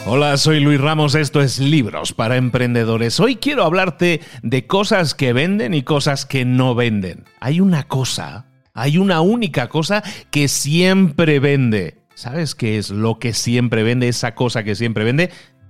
Hola, soy Luis Ramos, esto es Libros para Emprendedores. Hoy quiero hablarte de cosas que venden y cosas que no venden. Hay una única cosa que siempre vende. ¿Sabes qué es lo que siempre vende? Esa cosa que siempre vende.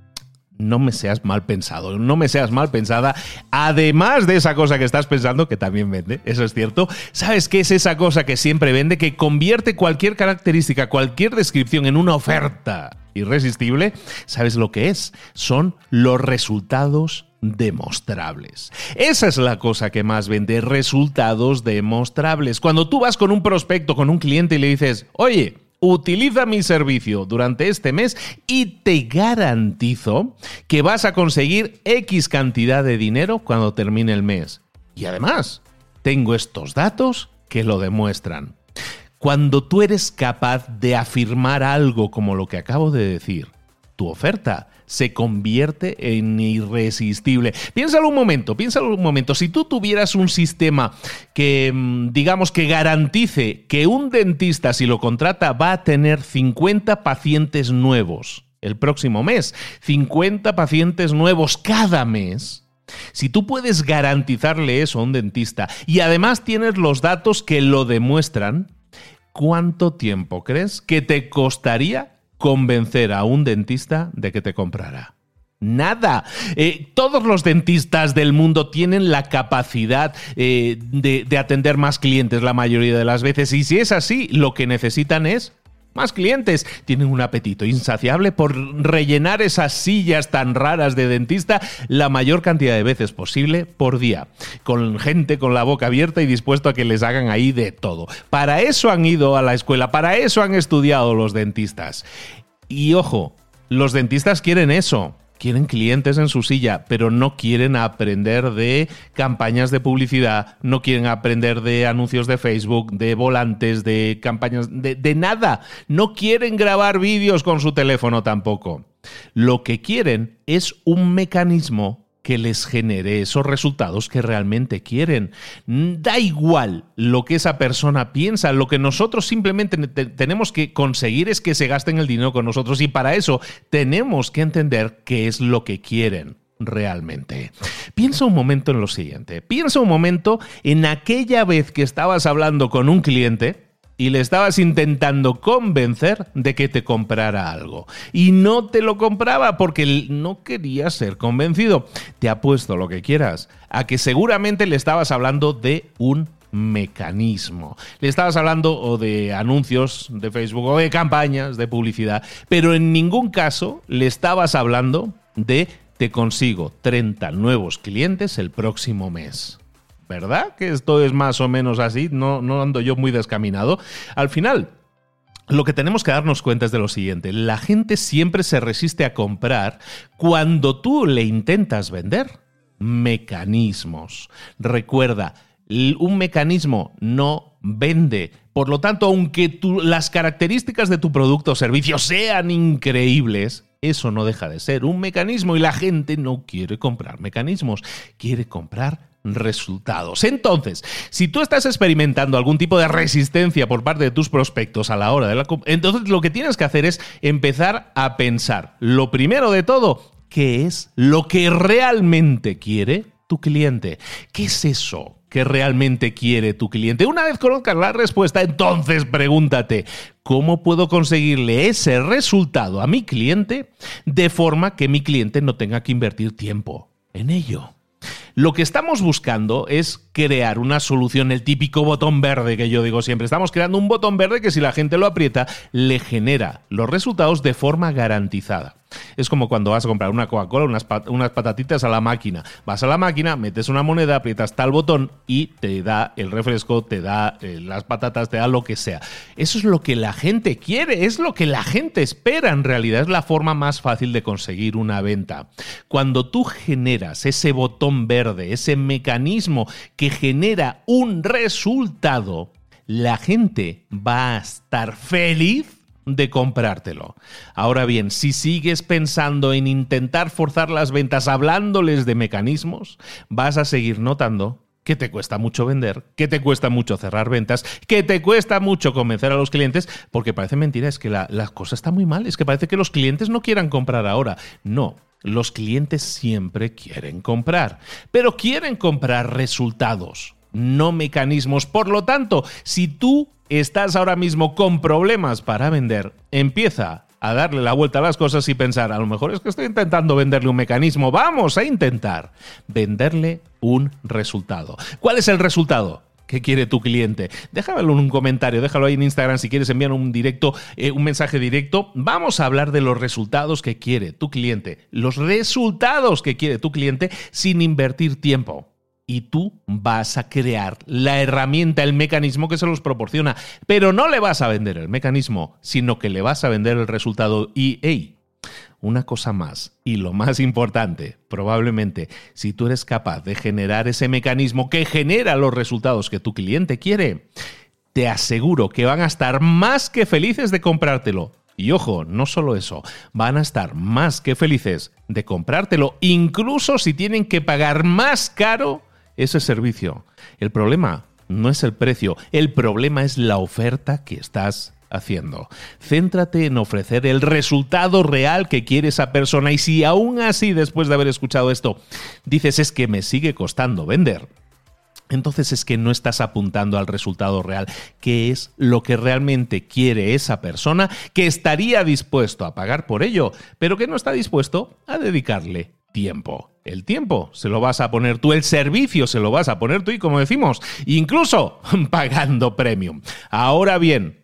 No me seas mal pensado, no me seas mal pensada. Además de esa cosa que estás pensando, que también vende, eso es cierto. ¿Sabes qué es esa cosa que siempre vende? Que convierte cualquier característica, cualquier descripción en una oferta irresistible. ¿Sabes lo que es? Son los resultados demostrables. Esa es la cosa que más vende, resultados demostrables. Cuando tú vas con un prospecto, con un cliente y le dices, oye, utiliza mi servicio durante este mes y te garantizo que vas a conseguir X cantidad de dinero cuando termine el mes. Y además, tengo estos datos que lo demuestran. Cuando tú eres capaz de afirmar algo como lo que acabo de decir, tu oferta se convierte en irresistible. Piénsalo un momento. Si tú tuvieras un sistema que, digamos, que garantice que un dentista, si lo contrata, va a tener 50 pacientes nuevos el próximo mes, 50 pacientes nuevos cada mes. Si tú puedes garantizarle eso a un dentista y además tienes los datos que lo demuestran, ¿cuánto tiempo crees que te costaría convencer a un dentista de que te comprara? Nada. Todos los dentistas del mundo tienen la capacidad de atender más clientes la mayoría de las veces. Y si es así, lo que necesitan es más clientes. Tienen un apetito insaciable por rellenar esas sillas tan raras de dentista la mayor cantidad de veces posible por día. Con gente con la boca abierta y dispuesto a que les hagan ahí de todo. Para eso han ido a la escuela, para eso han estudiado los dentistas. Y ojo, los dentistas quieren eso. Quieren clientes en su silla, pero no quieren aprender de campañas de publicidad, no quieren aprender de anuncios de Facebook, de volantes, de campañas, de nada. No quieren grabar vídeos con su teléfono tampoco. Lo que quieren es un mecanismo que les genere esos resultados que realmente quieren. Da igual lo que esa persona piensa, lo que nosotros simplemente tenemos que conseguir es que se gasten el dinero con nosotros y para eso tenemos que entender qué es lo que quieren realmente. Piensa un momento en lo siguiente. Piensa un momento en aquella vez que estabas hablando con un cliente y le estabas intentando convencer de que te comprara algo. Y no te lo compraba porque no quería ser convencido. Te apuesto lo que quieras a que seguramente le estabas hablando de un mecanismo. Le estabas hablando o de anuncios de Facebook o de campañas de publicidad, pero en ningún caso le estabas hablando de te consigo 30 nuevos clientes el próximo mes. ¿Verdad? Que esto es más o menos así, no ando yo muy descaminado. Al final, lo que tenemos que darnos cuenta es de lo siguiente. La gente siempre se resiste a comprar cuando tú le intentas vender mecanismos. Recuerda, un mecanismo no vende. Por lo tanto, aunque las características de tu producto o servicio sean increíbles, eso no deja de ser un mecanismo y la gente no quiere comprar mecanismos, quiere comprar resultados. Entonces, si tú estás experimentando algún tipo de resistencia por parte de tus prospectos a la hora de entonces lo que tienes que hacer es empezar a pensar, lo primero de todo, ¿qué es lo que realmente quiere tu cliente? ¿Qué es eso que realmente quiere tu cliente? Una vez conozcas la respuesta, entonces pregúntate, ¿cómo puedo conseguirle ese resultado a mi cliente de forma que mi cliente no tenga que invertir tiempo en ello? Lo que estamos buscando es crear una solución, el típico botón verde que yo digo siempre. Estamos creando un botón verde que si la gente lo aprieta, le genera los resultados de forma garantizada. Es como cuando vas a comprar una Coca-Cola, unas patatitas a la máquina. Vas a la máquina, metes una moneda, aprietas tal botón y te da el refresco, te da las patatas, te da lo que sea. Eso es lo que la gente quiere, es lo que la gente espera en realidad. Es la forma más fácil de conseguir una venta. Cuando tú generas ese botón verde, ese mecanismo que genera un resultado, la gente va a estar feliz de comprártelo. Ahora bien, si sigues pensando en intentar forzar las ventas hablándoles de mecanismos, vas a seguir notando que te cuesta mucho vender, que te cuesta mucho cerrar ventas, que te cuesta mucho convencer a los clientes, porque parece mentira, es que la cosa está muy mal, es que parece que los clientes no quieran comprar ahora. No, los clientes siempre quieren comprar, pero quieren comprar resultados, no mecanismos. Por lo tanto, si tú estás ahora mismo con problemas para vender, empieza a darle la vuelta a las cosas y pensar, a lo mejor es que estoy intentando venderle un mecanismo. Vamos a intentar venderle un resultado. ¿Cuál es el resultado que quiere tu cliente? Déjalo en un comentario, déjalo ahí en Instagram si quieres enviar un mensaje directo. Vamos a hablar de los resultados que quiere tu cliente, los resultados que quiere tu cliente sin invertir tiempo. Y tú vas a crear la herramienta, el mecanismo que se los proporciona. Pero no le vas a vender el mecanismo, sino que le vas a vender el resultado. Y, hey, una cosa más, y lo más importante, probablemente, si tú eres capaz de generar ese mecanismo que genera los resultados que tu cliente quiere, te aseguro que van a estar más que felices de comprártelo. Y ojo, no solo eso, van a estar más que felices de comprártelo, incluso si tienen que pagar más caro ese servicio. El problema no es el precio, el problema es la oferta que estás haciendo. Céntrate en ofrecer el resultado real que quiere esa persona, y si aún así, después de haber escuchado esto, dices es que me sigue costando vender, entonces es que no estás apuntando al resultado real, que es lo que realmente quiere esa persona, que estaría dispuesto a pagar por ello, pero que no está dispuesto a dedicarle tiempo. El tiempo se lo vas a poner tú, el servicio se lo vas a poner tú y, como decimos, incluso pagando premium. Ahora bien,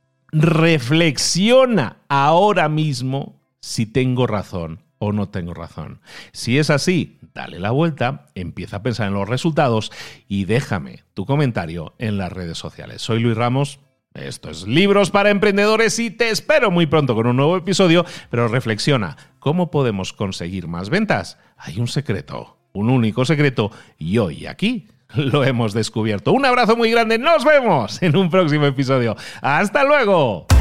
reflexiona ahora mismo si tengo razón o no tengo razón. Si es así, dale la vuelta, empieza a pensar en los resultados y déjame tu comentario en las redes sociales. Soy Luis Ramos. Esto es Libros para Emprendedores y te espero muy pronto con un nuevo episodio, pero reflexiona, ¿cómo podemos conseguir más ventas? Hay un secreto, un único secreto, y hoy aquí lo hemos descubierto. Un abrazo muy grande, nos vemos en un próximo episodio. ¡Hasta luego!